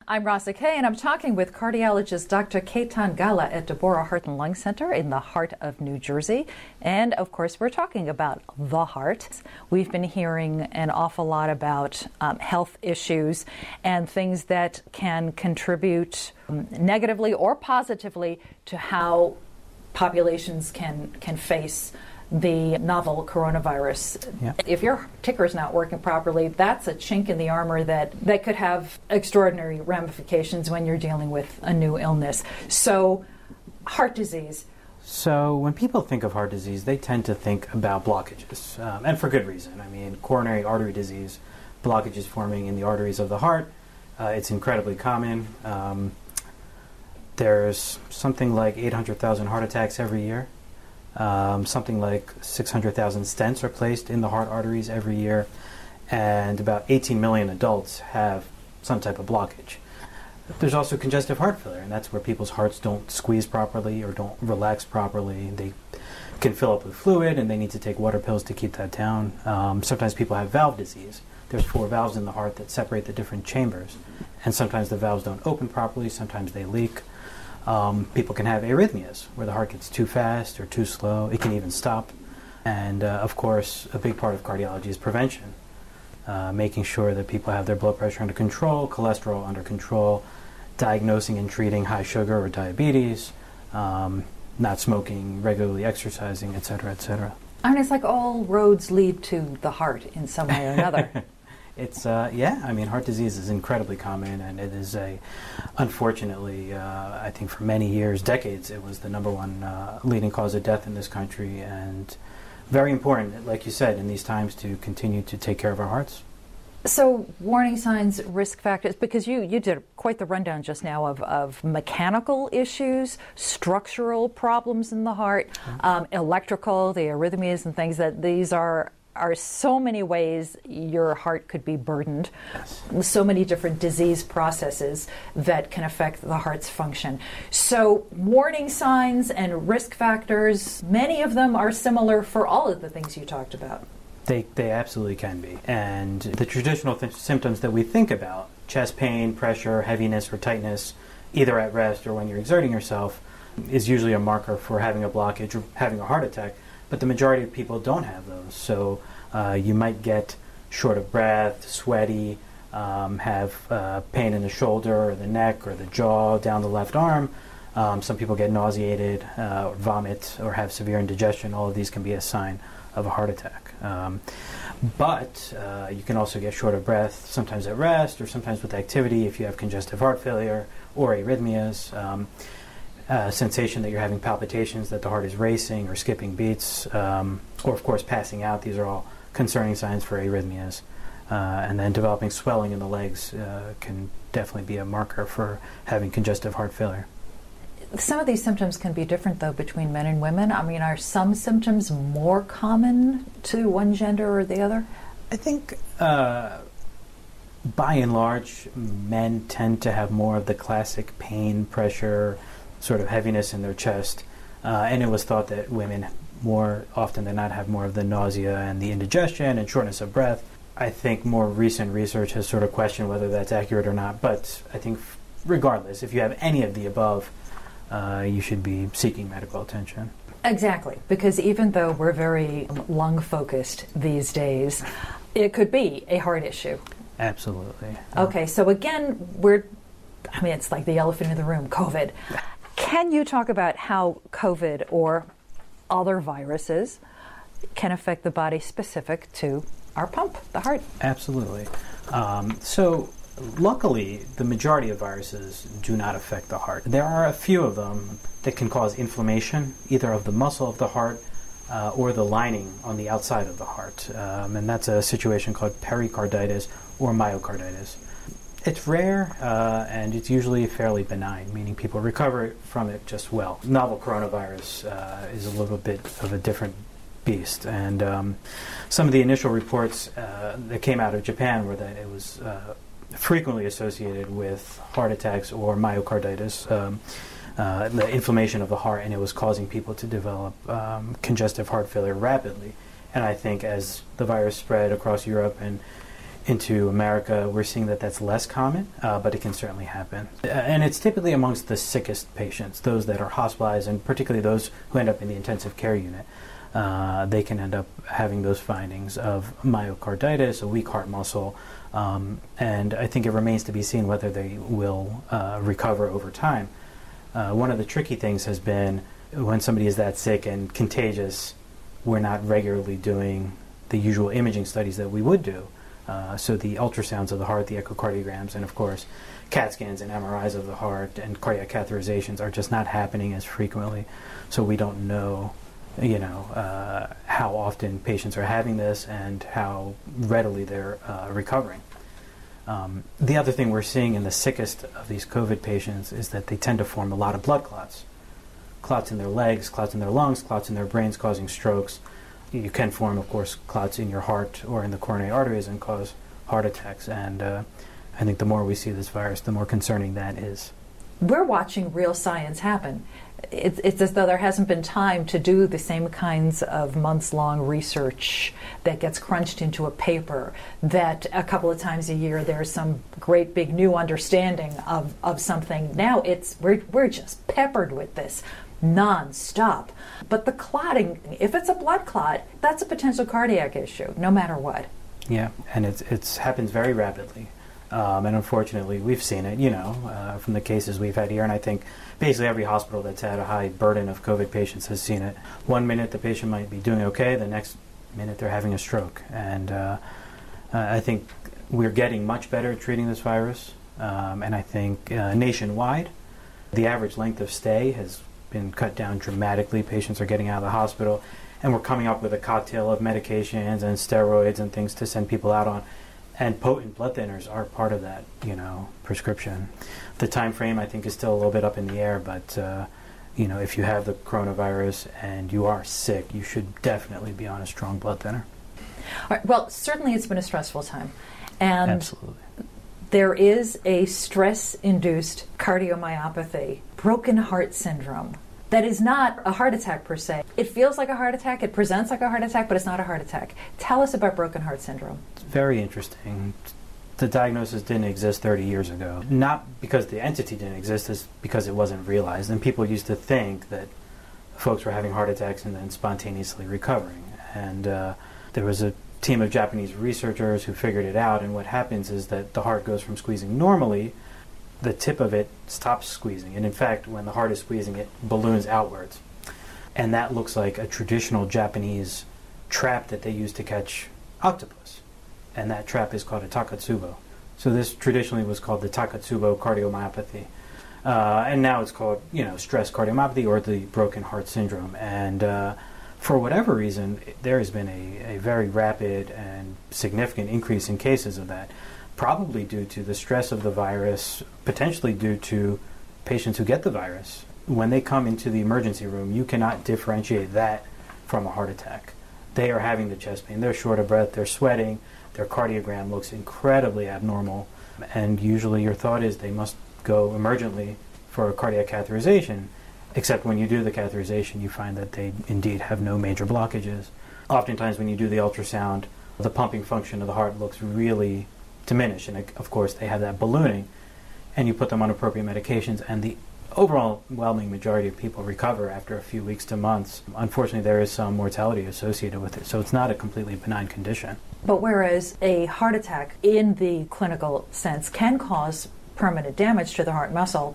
I'm Rasa Kay, and I'm talking with cardiologist Dr. Ketan Gala at Deborah Heart and Lung Center in the heart of New Jersey. And, of course, we're talking about the heart. We've been hearing an awful lot about health issues and things that can contribute negatively or positively to how populations can face the novel coronavirus. Yeah. If your ticker's not working properly, that's a chink in the armor that could have extraordinary ramifications when you're dealing with a new illness. So, heart disease. So when people think of heart disease, they tend to think about blockages, and for good reason. I mean, coronary artery disease, blockages forming in the arteries of the heart, it's incredibly common. There's something like 800,000 heart attacks every year. Something like 600,000 stents are placed in the heart arteries every year, and about 18 million adults have some type of blockage. There's also congestive heart failure, and that's where people's hearts don't squeeze properly or don't relax properly. They can fill up with fluid, and they need to take water pills to keep that down. Sometimes people have valve disease. There's 4 valves in the heart that separate the different chambers, and sometimes the valves don't open properly, sometimes they leak. People can have arrhythmias, where the heart gets too fast or too slow. It can even stop. And, of course, a big part of cardiology is prevention, making sure that people have their blood pressure under control, cholesterol under control, diagnosing and treating high sugar or diabetes, not smoking, regularly exercising, et cetera, et cetera. I mean, it's like all roads lead to the heart in some way or another. It's, I mean, heart disease is incredibly common, and it is unfortunately, I think for many years, decades, it was the number one leading cause of death in this country, and very important, like you said, in these times to continue to take care of our hearts. So, warning signs, risk factors, because you did quite the rundown just now of mechanical issues, structural problems in the heart, electrical, the arrhythmias and things, that these are so many ways your heart could be burdened. Yes. So many different disease processes that can affect the heart's function. So warning signs and risk factors, many of them are similar for all of the things you talked about. They absolutely can be. And the traditional symptoms that we think about, chest pain, pressure, heaviness, or tightness, either at rest or when you're exerting yourself, is usually a marker for having a blockage or having a heart attack. But the majority of people don't have those. So you might get short of breath, sweaty, have pain in the shoulder or the neck or the jaw, down the left arm. Some people get nauseated, or vomit, or have severe indigestion. All of these can be a sign of a heart attack. But you can also get short of breath, sometimes at rest or sometimes with activity if you have congestive heart failure or arrhythmias. Sensation that you're having palpitations, that the heart is racing or skipping beats, or of course passing out. These are all concerning signs for arrhythmias. And then developing swelling in the legs can definitely be a marker for having congestive heart failure. Some of these symptoms can be different, though, between men and women. I mean, are some symptoms more common to one gender or the other? I think by and large, men tend to have more of the classic pain, pressure, sort of heaviness in their chest, and it was thought that women more often than not have more of the nausea and the indigestion and shortness of breath. I think more recent research has sort of questioned whether that's accurate or not, but I think regardless, if you have any of the above, you should be seeking medical attention. Exactly, because even though we're very lung-focused these days, it could be a heart issue. Absolutely. Okay, so again, it's like the elephant in the room, COVID. Can you talk about how COVID or other viruses can affect the body specific to our pump, the heart? Absolutely. So luckily, the majority of viruses do not affect the heart. There are a few of them that can cause inflammation, either of the muscle of the heart or the lining on the outside of the heart. And that's a situation called pericarditis or myocarditis. It's rare, and it's usually fairly benign, meaning people recover from it just well. Novel coronavirus is a little bit of a different beast, and some of the initial reports that came out of Japan were that it was frequently associated with heart attacks or myocarditis, the inflammation of the heart, and it was causing people to develop congestive heart failure rapidly. And I think as the virus spread across Europe and into America, we're seeing that that's less common, but it can certainly happen. And it's typically amongst the sickest patients, those that are hospitalized, and particularly those who end up in the intensive care unit. They can end up having those findings of myocarditis, a weak heart muscle, and I think it remains to be seen whether they will recover over time. One of the tricky things has been when somebody is that sick and contagious, we're not regularly doing the usual imaging studies that we would do. So the ultrasounds of the heart, the echocardiograms, and of course CAT scans and MRIs of the heart and cardiac catheterizations are just not happening as frequently. So we don't know, how often patients are having this and how readily they're recovering. The other thing we're seeing in the sickest of these COVID patients is that they tend to form a lot of blood clots. Clots in their legs, clots in their lungs, clots in their brains causing strokes. You can form, of course, clots in your heart or in the coronary arteries and cause heart attacks. And I think the more we see this virus, the more concerning that is. We're watching real science happen. It's as though there hasn't been time to do the same kinds of months-long research that gets crunched into a paper, that a couple of times a year there's some great big new understanding of something. Now we're just peppered with this non-stop. But the clotting, if it's a blood clot, that's a potential cardiac issue, no matter what. Yeah, and it happens very rapidly. And unfortunately, we've seen it, from the cases we've had here. And I think basically every hospital that's had a high burden of COVID patients has seen it. 1 minute the patient might be doing okay, the next minute they're having a stroke. And I think we're getting much better at treating this virus. And I think nationwide, the average length of stay has been cut down dramatically. Patients are getting out of the hospital. And we're coming up with a cocktail of medications and steroids and things to send people out on. And potent blood thinners are part of that, prescription. The time frame, I think, is still a little bit up in the air, but, if you have the coronavirus and you are sick, you should definitely be on a strong blood thinner. All right, well, certainly it's been a stressful time. And absolutely. There is a stress-induced cardiomyopathy, broken heart syndrome. That is not a heart attack per se. It feels like a heart attack, it presents like a heart attack, but it's not a heart attack. Tell us about broken heart syndrome. It's very interesting. The diagnosis didn't exist 30 years ago. Not because the entity didn't exist, it's because it wasn't realized. And people used to think that folks were having heart attacks and then spontaneously recovering. And there was a team of Japanese researchers who figured it out, and what happens is that the heart goes from squeezing normally, the tip of it stops squeezing. And in fact, when the heart is squeezing, it balloons outwards. And that looks like a traditional Japanese trap that they use to catch octopus. And that trap is called a takotsubo. So this traditionally was called the takotsubo cardiomyopathy. And now it's called, stress cardiomyopathy or the broken heart syndrome. And for whatever reason, there has been a very rapid and significant increase in cases of that. Probably due to the stress of the virus, potentially due to patients who get the virus. When they come into the emergency room, you cannot differentiate that from a heart attack. They are having the chest pain, they're short of breath, they're sweating, their cardiogram looks incredibly abnormal, and usually your thought is they must go emergently for a cardiac catheterization, except when you do the catheterization, you find that they indeed have no major blockages. Oftentimes when you do the ultrasound, the pumping function of the heart looks really diminish, and of course they have that ballooning, and you put them on appropriate medications, and the overwhelming majority of people recover after a few weeks to months. Unfortunately, there is some mortality associated with it, so it's not a completely benign condition. But whereas a heart attack in the clinical sense can cause permanent damage to the heart muscle,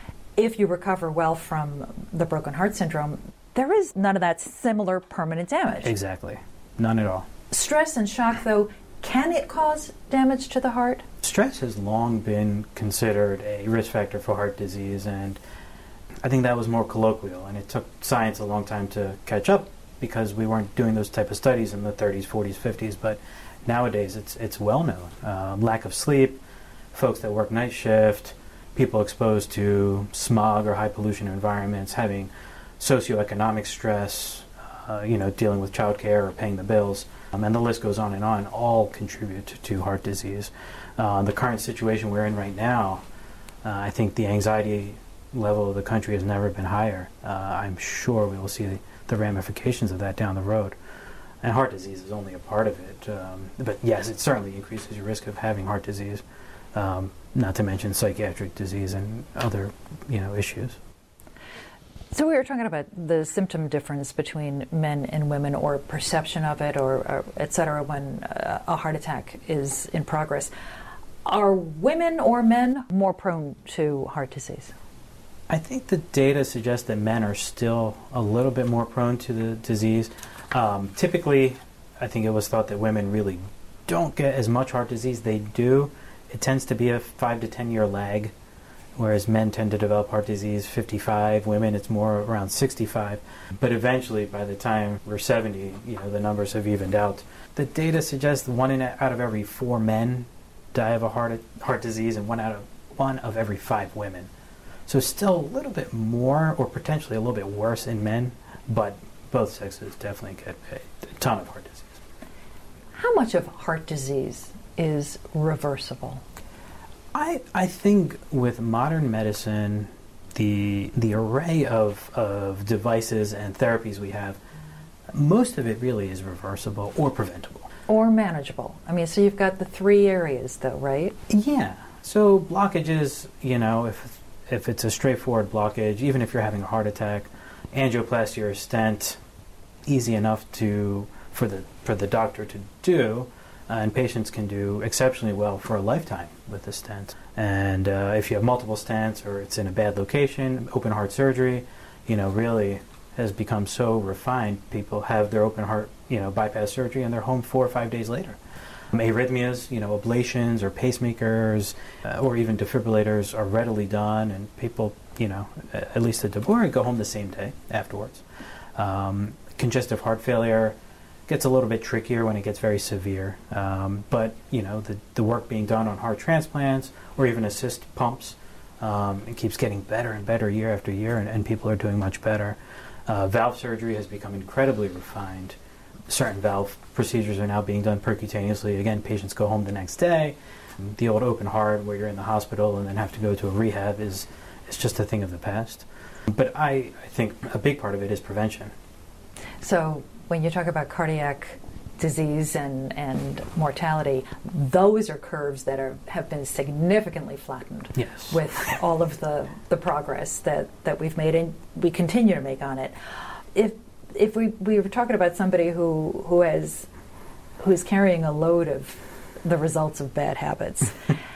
if you recover well from the broken heart syndrome, there is none of that similar permanent damage. Exactly. None at all. Stress and shock, though, can it cause damage to the heart? Stress has long been considered a risk factor for heart disease, and I think that was more colloquial, and it took science a long time to catch up because we weren't doing those type of studies in the 30s, 40s, 50s, but nowadays it's well known. Lack of sleep, folks that work night shift, people exposed to smog or high pollution environments, having socioeconomic stress, dealing with childcare or paying the bills, and the list goes on and on, all contribute to heart disease. The current situation we're in right now, I think the anxiety level of the country has never been higher. I'm sure we will see the ramifications of that down the road. And heart disease is only a part of it. But yes, it certainly increases your risk of having heart disease, not to mention psychiatric disease and other, issues. So we were talking about the symptom difference between men and women, or perception of it, or et cetera, when a heart attack is in progress. Are women or men more prone to heart disease? I think the data suggests that men are still a little bit more prone to the disease. Typically, I think it was thought that women really don't get as much heart disease. They do. It tends to be a 5 to 10 year lag, whereas men tend to develop heart disease 55. Women, it's more around 65. But eventually, by the time we're 70, the numbers have evened out. The data suggests out of every 4 men die of a heart disease, and one of every 5 women. So still a little bit more, or potentially a little bit worse in men, but both sexes definitely get a ton of heart disease. How much of heart disease is reversible? I think with modern medicine, the array of devices and therapies we have, most of it really is reversible or preventable. Or manageable. I mean, so you've got the 3 areas, though, right? Yeah. So blockages, if it's a straightforward blockage, even if you're having a heart attack, angioplasty or a stent, easy enough for the doctor to do, and patients can do exceptionally well for a lifetime with a stent. And if you have multiple stents, or it's in a bad location, open heart surgery, really has become so refined. People have their open heart, bypass surgery, and they're home 4 or 5 days later. Arrhythmias, ablations or pacemakers or even defibrillators are readily done, and people, at least at DeBoer, go home the same day afterwards. Congestive heart failure gets a little bit trickier when it gets very severe, but the work being done on heart transplants or even assist pumps, it keeps getting better and better year after year, and people are doing much better. Valve surgery has become incredibly refined. Certain valve procedures are now being done percutaneously. Again, patients go home the next day. The old open heart where you're in the hospital and then have to go to a rehab is just a thing of the past. But I think a big part of it is prevention. So when you talk about cardiac disease and mortality, those are curves that have been significantly flattened. Yes. With all of the progress that we've made and we continue to make on it. If we were talking about somebody who's carrying a load of the results of bad habits,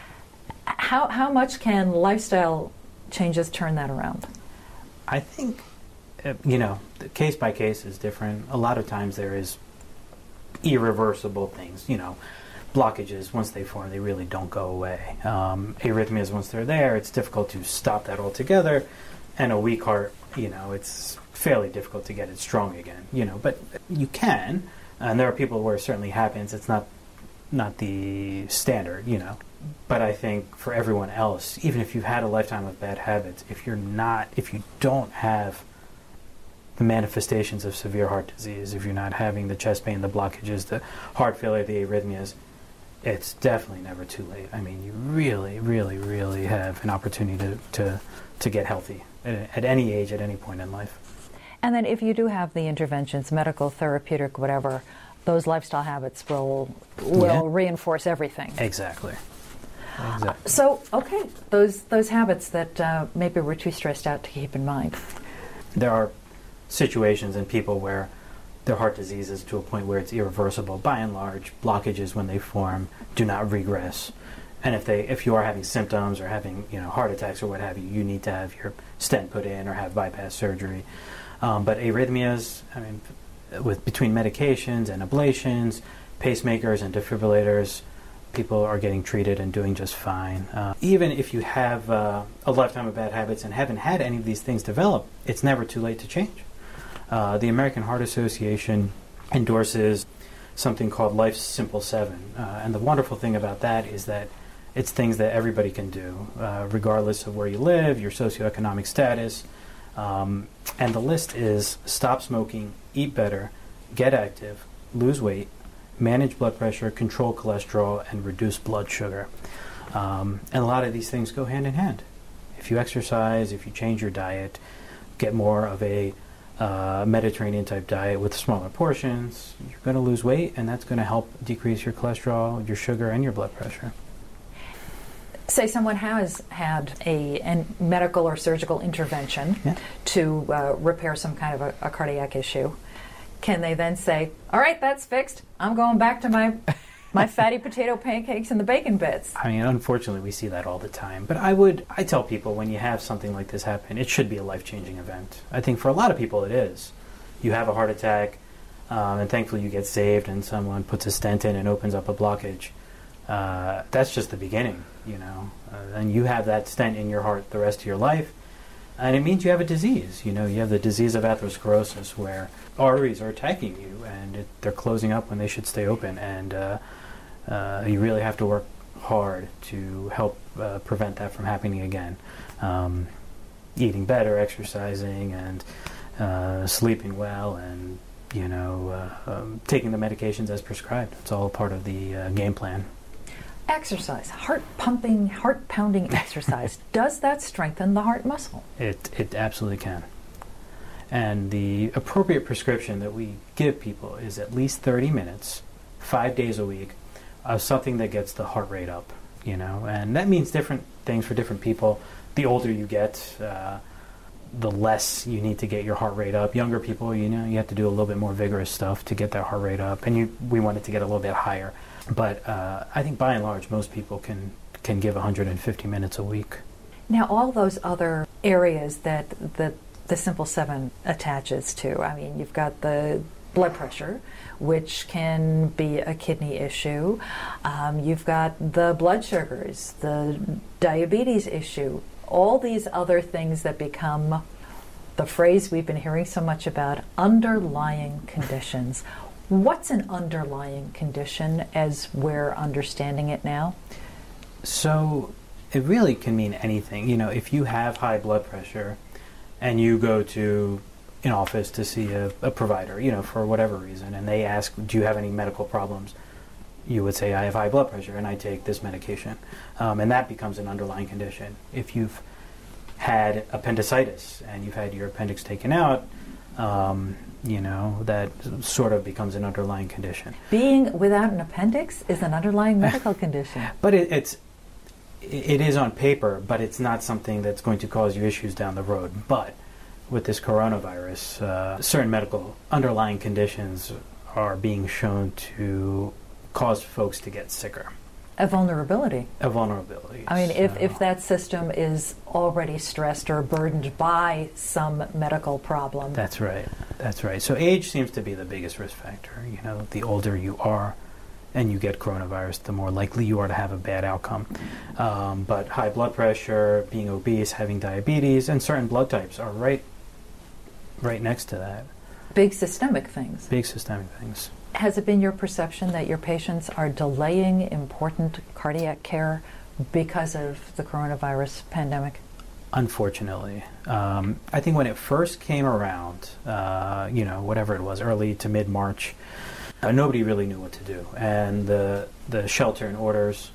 how much can lifestyle changes turn that around? I think, the case by case is different. A lot of times there is irreversible things, blockages, once they form, they really don't go away. Arrhythmias, once they're there, it's difficult to stop that altogether. And a weak heart, it's fairly difficult to get it strong again, but you can. And there are people where it certainly happens. It's not the standard, But I think for everyone else, even if you've had a lifetime of bad habits, if you don't have the manifestations of severe heart disease, if you're not having the chest pain, the blockages, the heart failure, the arrhythmias, it's definitely never too late. I mean, you really, really, really have an opportunity to get healthy at any age, at any point in life. And then if you do have the interventions, medical, therapeutic, whatever, those lifestyle habits will reinforce everything. Exactly. So, okay, those habits that maybe we're too stressed out to keep in mind. There are situations in people where their heart disease is to a point where it's irreversible. By and large, blockages when they form do not regress. And if you are having symptoms or having heart attacks or what have you, you need to have your stent put in or have bypass surgery. But arrhythmias, between medications and ablations, pacemakers and defibrillators, people are getting treated and doing just fine. Even if you have a lifetime of bad habits and haven't had any of these things develop, it's never too late to change. The American Heart Association endorses something called Life's Simple 7. And the wonderful thing about that is that it's things that everybody can do, regardless of where you live, your socioeconomic status. And the list is stop smoking, eat better, get active, lose weight, manage blood pressure, control cholesterol, and reduce blood sugar. And a lot of these things go hand in hand. If you exercise, if you change your diet, get more of a Mediterranean type diet with smaller portions, you're going to lose weight, and that's going to help decrease your cholesterol, your sugar, and your blood pressure. Say someone has had a medical or surgical intervention to repair some kind of a cardiac issue. Can they then say, all right, that's fixed, I'm going back to my fatty potato pancakes and the bacon bits? I mean, unfortunately, we see that all the time. But I tell people, when you have something like this happen, it should be a life-changing event. I think for a lot of people it is. You have a heart attack, and thankfully you get saved, and someone puts a stent in and opens up a blockage. That's just the beginning, you know. And you have that stent in your heart the rest of your life, and it means you have a disease. You know, you have the disease of atherosclerosis, where arteries are attacking you, and they're closing up when they should stay open, and you really have to work hard to help prevent that from happening again. Eating better, exercising, and sleeping well, and taking the medications as prescribed. It's all part of the game plan. Exercise, heart-pumping, heart-pounding exercise, does that strengthen the heart muscle? It absolutely can. And the appropriate prescription that we give people is at least 30 minutes, 5 days a week, of something that gets the heart rate up, and that means different things for different people. The older you get, the less you need to get your heart rate up. Younger people, you have to do a little bit more vigorous stuff to get that heart rate up, and we want it to get a little bit higher. But I think by and large, most people can give 150 minutes a week. Now, all those other areas that the Simple 7 attaches to, I mean, you've got the blood pressure, which can be a kidney issue. You've got the blood sugars, the diabetes issue, all these other things that become the phrase we've been hearing so much about, underlying conditions. What's an underlying condition as we're understanding it now? So it really can mean anything. If you have high blood pressure and you go to an office to see a provider, for whatever reason, and they ask, do you have any medical problems? You would say, I have high blood pressure and I take this medication. And that becomes an underlying condition. If you've had appendicitis and you've had your appendix taken out, that sort of becomes an underlying condition. Being without an appendix is an underlying medical condition. But it is on paper, but it's not something that's going to cause you issues down the road. But with this coronavirus, certain medical underlying conditions are being shown to cause folks to get sicker. A vulnerability. A vulnerability. I mean, if that system is already stressed or burdened by some medical problem. That's right. That's right. So age seems to be the biggest risk factor. The older you are and you get coronavirus, the more likely you are to have a bad outcome. But high blood pressure, being obese, having diabetes, and certain blood types are right next to that. Big systemic things. Big systemic things. Has it been your perception that your patients are delaying important cardiac care because of the coronavirus pandemic? Unfortunately. I think when it first came around, whatever it was, early to mid-March, nobody really knew what to do. And the shelter-in-place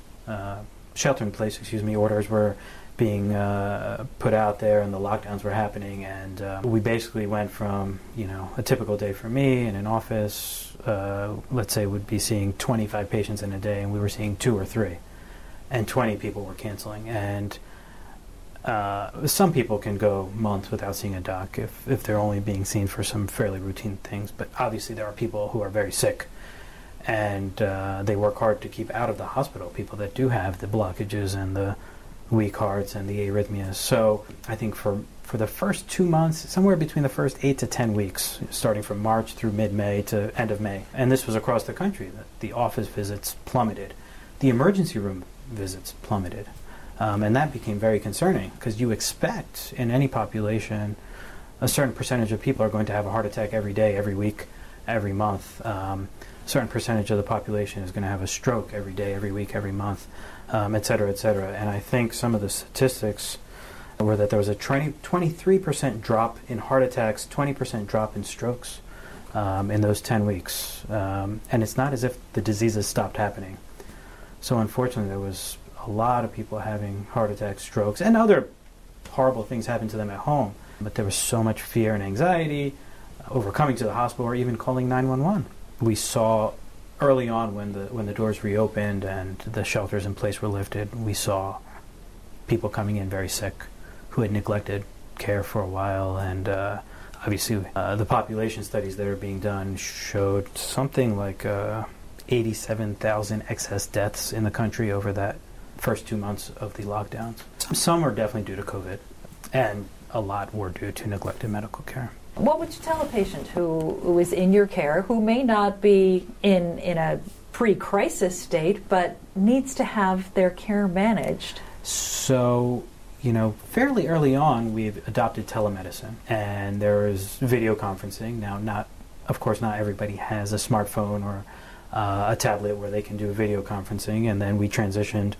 orders were being put out there, and the lockdowns were happening, and we basically went from a typical day for me in an office, let's say would be seeing 25 patients in a day, and we were seeing 2 or 3, and 20 people were canceling. And some people can go months without seeing a doc if they're only being seen for some fairly routine things, but obviously there are people who are very sick, and they work hard to keep out of the hospital, people that do have the blockages and the weak hearts and the arrhythmias. So I think for the first 2 months, somewhere between the first 8 to 10 weeks, starting from March through mid-May to end of May, and this was across the country, the office visits plummeted. The emergency room visits plummeted. And that became very concerning, because you expect in any population a certain percentage of people are going to have a heart attack every day, every week, every month. A certain percentage of the population is going to have a stroke every day, every week, every month, et cetera, et cetera. And I think some of the statistics were that there was a 23% drop in heart attacks, 20% drop in strokes in those 10 weeks. And it's not as if the diseases stopped happening. So unfortunately, there was a lot of people having heart attacks, strokes, and other horrible things happened to them at home. But there was so much fear and anxiety. over coming to the hospital or even calling 911. We saw early on when the doors reopened and the shelters in place were lifted, we saw people coming in very sick who had neglected care for a while, and obviously the population studies that are being done showed something like 87,000 excess deaths in the country over that first 2 months of the lockdowns. Some were definitely due to COVID, and a lot were due to neglected medical care. What would you tell a patient who is in your care, who may not be in a pre-crisis state, but needs to have their care managed? So, fairly early on, we've adopted telemedicine, and there is video conferencing. Now, of course, not everybody has a smartphone or a tablet where they can do video conferencing, and then we transitioned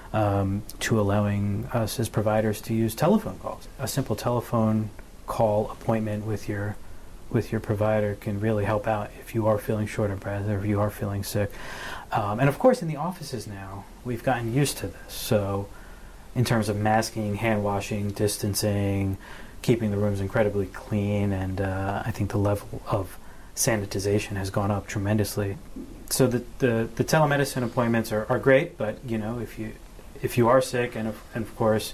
to allowing us as providers to use telephone calls. A simple telephone call appointment with your provider can really help out if you are feeling short of breath or if you are feeling sick. And of course, in the offices now, we've gotten used to this. So in terms of masking, hand washing, distancing, keeping the rooms incredibly clean, and I think the level of sanitization has gone up tremendously. So the telemedicine appointments are great, but if you are sick, and of course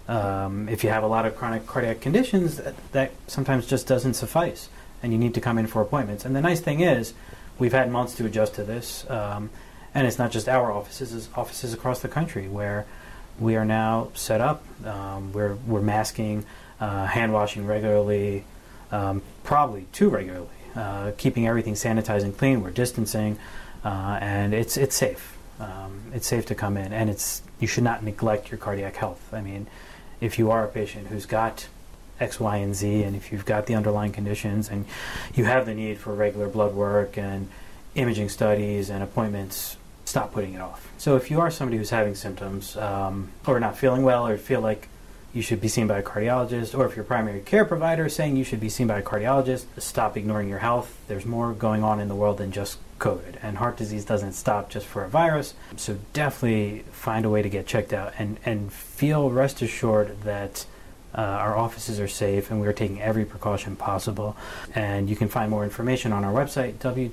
if you have a lot of chronic cardiac conditions, that sometimes just doesn't suffice, and you need to come in for appointments. And the nice thing is, we've had months to adjust to this, and it's not just our offices; it's offices across the country where we are now set up. We're masking, hand washing regularly, probably too regularly, keeping everything sanitized and clean. We're distancing, and it's safe. It's safe to come in, and you should not neglect your cardiac health. I mean, if you are a patient who's got X, Y, and Z, and if you've got the underlying conditions and you have the need for regular blood work and imaging studies and appointments, stop putting it off. So if you are somebody who's having symptoms or not feeling well, or feel like you should be seen by a cardiologist, or if your primary care provider is saying you should be seen by a cardiologist, stop ignoring your health. There's more going on in the world than just COVID, and heart disease doesn't stop just for a virus. So definitely find a way to get checked out, and feel rest assured that our offices are safe and we're taking every precaution possible. And you can find more information on our website,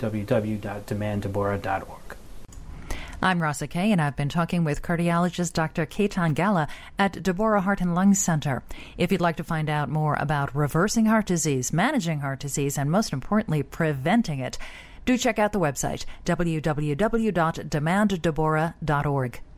www.demanddeborah.org. I'm Rasa Kay, and I've been talking with cardiologist Dr. Ketan Gala at Deborah Heart and Lung Center. If you'd like to find out more about reversing heart disease, managing heart disease, and most importantly, preventing it, do check out the website, www.demanddeborah.org.